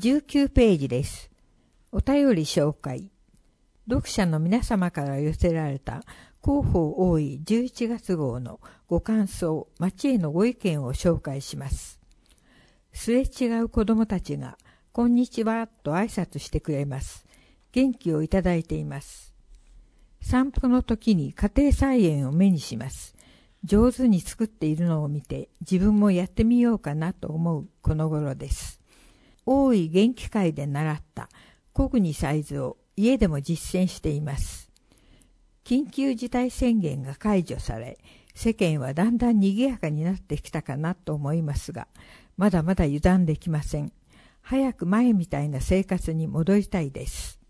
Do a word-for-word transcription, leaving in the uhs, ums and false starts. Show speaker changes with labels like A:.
A: じゅうきゅうページです。お便り紹介。読者の皆様から寄せられた広報多いじゅういちがつ号のご感想、町へのご意見を紹介します。すれ違う子供たちが、こんにちはと挨拶してくれます。元気をいただいています。散歩の時に家庭菜園を目にします。上手に作っているのを見て、自分もやってみようかなと思うこの頃です。大井元気会で習ったコグニサイズを家でも実践しています。緊急事態宣言が解除され、世間はだんだん賑やかになってきたかなと思いますが、まだまだ油断できません。早く前みたいな生活に戻りたいです。